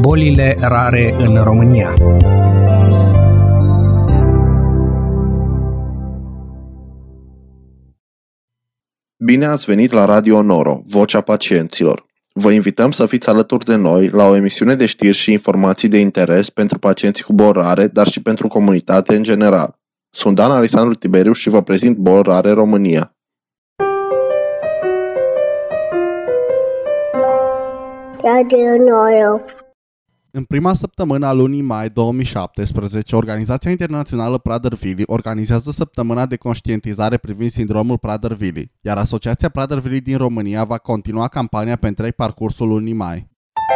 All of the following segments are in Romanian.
Bolile rare în România. Bine ați venit la Radio Noro, Vocea Pacienților. Vă invităm să fiți alături de noi la o emisiune de știri și informații de interes pentru pacienții cu boli rare, dar și pentru comunitate în general. Sunt Dan Alexandru Tiberiu și vă prezint Boli Rare România. Radio Noro. În prima săptămână a lunii mai 2017, Organizația Internațională Prader-Willi organizează săptămâna de conștientizare privind sindromul Prader-Willi, iar Asociația Prader-Willi din România va continua campania pe întreg parcursul lunii mai.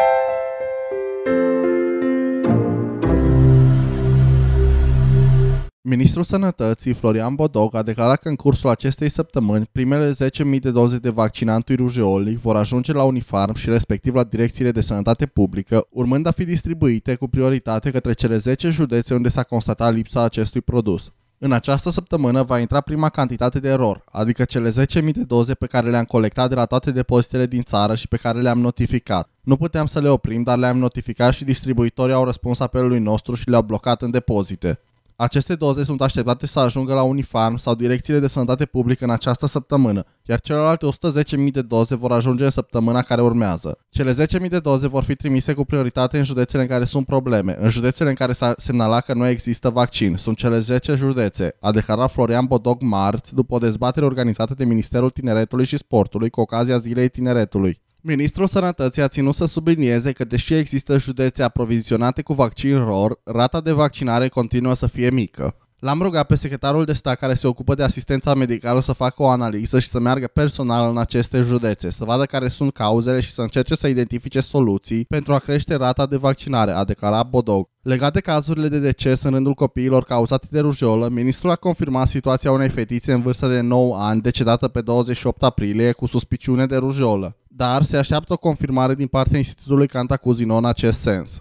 Ministrul Sănătății, Florian Bodog, a declarat că în cursul acestei săptămâni, primele 10.000 de doze de vaccin antirujeolic vor ajunge la Unifarm și respectiv la direcțiile de sănătate publică, urmând a fi distribuite cu prioritate către cele 10 județe unde s-a constatat lipsa acestui produs. În această săptămână va intra prima cantitate de ROR, adică cele 10.000 de doze pe care le-am colectat de la toate depozitele din țară și pe care le-am notificat. Nu puteam să le oprim, dar le-am notificat și distribuitorii au răspuns apelului nostru și le-au blocat în depozite. Aceste doze sunt așteptate să ajungă la Unifarm sau direcțiile de sănătate publică în această săptămână, iar celelalte 110.000 de doze vor ajunge în săptămâna care urmează. Cele 10.000 de doze vor fi trimise cu prioritate în județele în care sunt probleme, în județele în care s-a semnalat că nu există vaccin. Sunt cele 10 județe, a declarat Florian Bodog marți, după o dezbatere organizată de Ministerul Tineretului și Sportului cu ocazia Zilei Tineretului. Ministrul Sănătății a ținut să sublinieze că, deși există județe aprovizionate cu vaccin ROR, rata de vaccinare continuă să fie mică. L-am rugat pe secretarul de stat care se ocupă de asistența medicală să facă o analiză și să meargă personal în aceste județe, să vadă care sunt cauzele și să încerce să identifice soluții pentru a crește rata de vaccinare, a declarat Bodog. Legat de cazurile de deces în rândul copiilor cauzate de rujeolă, ministrul a confirmat situația unei fetițe în vârstă de 9 ani decedată pe 28 aprilie cu suspiciune de rujeolă, dar se așteaptă o confirmare din partea Institutului Cantacuzino în acest sens.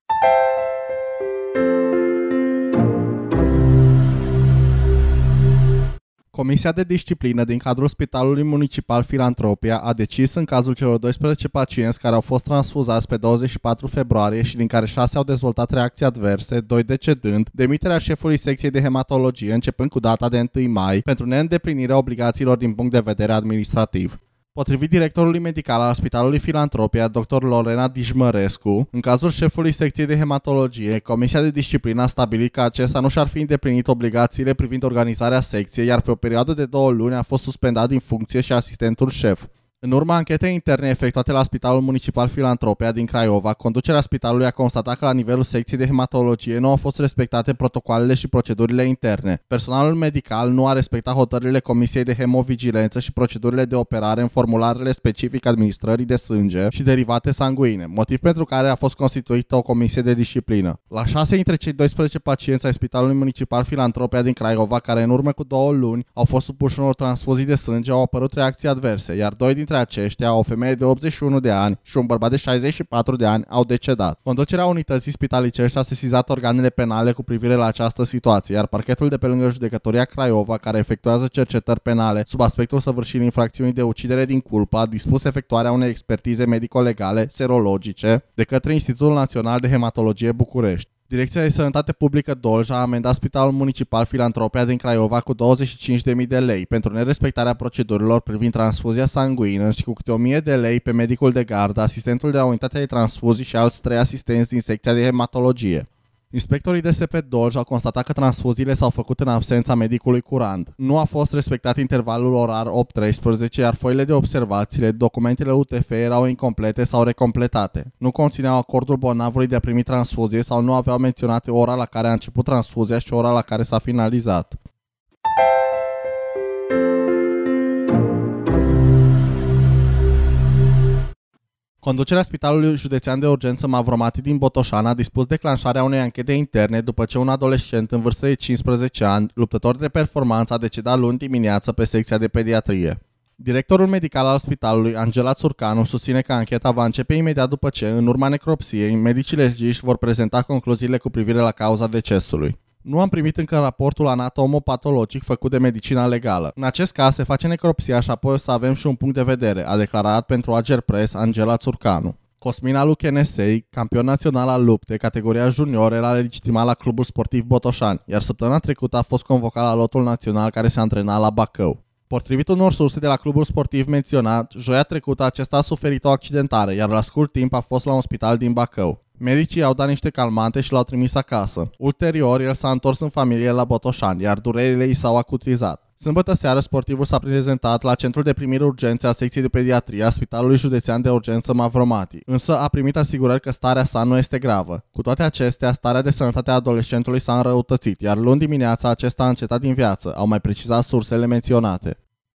Comisia de disciplină din cadrul Spitalului Municipal Filantropia a decis în cazul celor 12 pacienți care au fost transfuzați pe 24 februarie și din care 6 au dezvoltat reacții adverse, 2 decedând, demiterea șefului secției de hematologie începând cu data de 1 mai pentru neîndeplinirea obligațiilor din punct de vedere administrativ. Potrivit directorului medical al Spitalului Filantropia, dr. Lorena Dijmărescu, în cazul șefului secției de hematologie, Comisia de Disciplină a stabilit că acesta nu și-ar fi îndeplinit obligațiile privind organizarea secției, iar pe o perioadă de 2 luni a fost suspendat din funcție și asistentul șef. În urma anchetei interne efectuate la Spitalul Municipal Filantropia din Craiova, conducerea spitalului a constatat că la nivelul secției de hematologie nu au fost respectate protocoalele și procedurile interne. Personalul medical nu a respectat hotărârile Comisiei de Hemovigilență și procedurile de operare în formularele specifice administrării de sânge și derivate sanguine, motiv pentru care a fost constituită o comisie de disciplină. La 6 dintre cei 12 pacienți ai Spitalului Municipal Filantropia din Craiova, care în urmă cu 2 luni au fost supuși unor transfuzii de sânge, au apărut reacții adverse, iar 2 dintre aceștia, o femeie de 81 de ani și un bărbat de 64 de ani, au decedat. Conducerea unității spitalicești a sesizat organele penale cu privire la această situație, iar parchetul de pe lângă Judecătoria Craiova, care efectuează cercetări penale sub aspectul săvârșirii infracțiunii de ucidere din culpă, a dispus efectuarea unei expertize medico-legale serologice de către Institutul Național de Hematologie București. Direcția de Sănătate Publică Dolj a amendat Spitalul Municipal Filantropia din Craiova cu 25.000 de lei pentru nerespectarea procedurilor privind transfuzia sanguină și cu câte 1.000 de lei pe medicul de gardă, asistentul de la unitatea de transfuzii și alți 3 asistenți din secția de hematologie. Inspectorii DSP Dolj au constatat că transfuziile s-au făcut în absența medicului curant. Nu a fost respectat intervalul orar 8-13, iar foile de observațiile, documentele UTF erau incomplete sau recompletate. Nu conțineau acordul bolnavului de a primi transfuzie sau nu aveau menționate ora la care a început transfuzia și ora la care s-a finalizat. Conducerea Spitalului Județean de Urgență Mavromati din Botoșani a dispus declanșarea unei anchete interne după ce un adolescent în vârstă de 15 ani, luptător de performanță, a decedat luni dimineață pe secția de pediatrie. Directorul medical al spitalului, Angela Țurcanu, susține că ancheta va începe imediat după ce, în urma necropsiei, medicii legiști vor prezenta concluziile cu privire la cauza decesului. Nu am primit încă raportul anatomopatologic făcut de medicina legală. În acest caz se face necropsia și apoi o să avem și un punct de vedere, a declarat pentru Ager Press Angela Țurcanu. Cosmin Alu Chenesei, campion național al luptei, categoria junior, era legitimat la clubul sportiv Botoșani, iar săptămâna trecută a fost convocat la lotul național care se antrena la Bacău. Potrivit unor surse de la clubul sportiv menționat, joia trecută acesta a suferit o accidentare, iar la scurt timp a fost la un spital din Bacău. Medicii i-au dat niște calmante și l-au trimis acasă. Ulterior, el s-a întors în familie la Botoșani, iar durerile i s-au acutizat. Sâmbătă seară, sportivul s-a prezentat la centrul de primire urgențe a secției de pediatrie a Spitalului Județean de Urgență Mavromati, însă a primit asigurări că starea sa nu este gravă. Cu toate acestea, starea de sănătate a adolescentului s-a înrăutățit, iar luni dimineața acesta a încetat din viață, au mai precizat sursele menționate.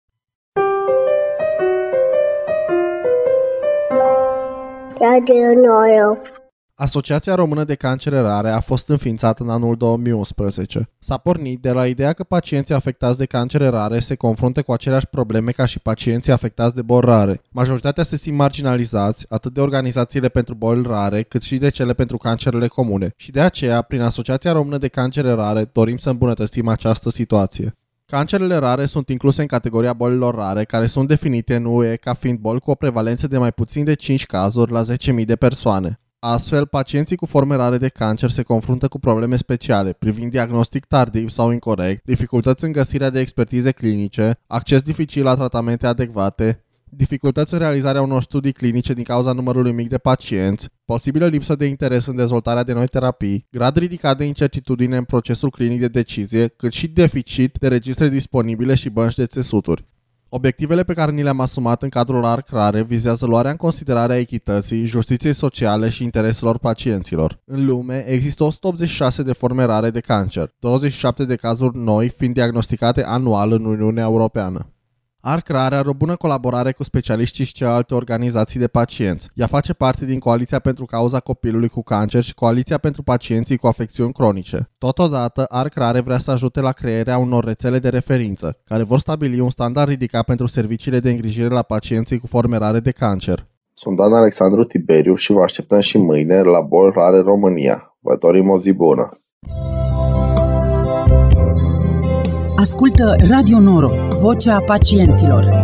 Radio Noro. Asociația Română de Cancere Rare a fost înființată în anul 2011. S-a pornit de la ideea că pacienții afectați de cancere rare se confruntă cu aceleași probleme ca și pacienții afectați de boli rare. Majoritatea se simt marginalizați, atât de organizațiile pentru boli rare, cât și de cele pentru cancerele comune. Și de aceea, prin Asociația Română de Cancere Rare, dorim să îmbunătățim această situație. Cancerele rare sunt incluse în categoria bolilor rare, care sunt definite în UE ca fiind boli cu o prevalență de mai puțin de 5 cazuri la 10.000 de persoane. Astfel, pacienții cu forme rare de cancer se confruntă cu probleme speciale, privind diagnostic tardiv sau incorect, dificultăți în găsirea de expertize clinice, acces dificil la tratamente adecvate, dificultăți în realizarea unor studii clinice din cauza numărului mic de pacienți, posibilă lipsă de interes în dezvoltarea de noi terapii, grad ridicat de incertitudine în procesul clinic de decizie, cât și deficit de registre disponibile și bănci de țesuturi. Obiectivele pe care ni le-am asumat în cadrul ARC Rare vizează luarea în considerare a echității, justiției sociale și intereselor pacienților. În lume există 186 de forme rare de cancer, 27 de cazuri noi fiind diagnosticate anual în Uniunea Europeană. ARC Rare are o bună colaborare cu specialiștii și celelalte organizații de pacienți. Ea face parte din Coaliția pentru Cauza Copilului cu Cancer și Coaliția pentru Pacienții cu Afecțiuni Cronice. Totodată, ARC Rare vrea să ajute la crearea unor rețele de referință, care vor stabili un standard ridicat pentru serviciile de îngrijire la pacienții cu forme rare de cancer. Sunt Dan Alexandru Tiberiu și vă așteptăm și mâine la Boli Rare România. Vă dorim o zi bună! Ascultă Radio Noro, vocea pacienților.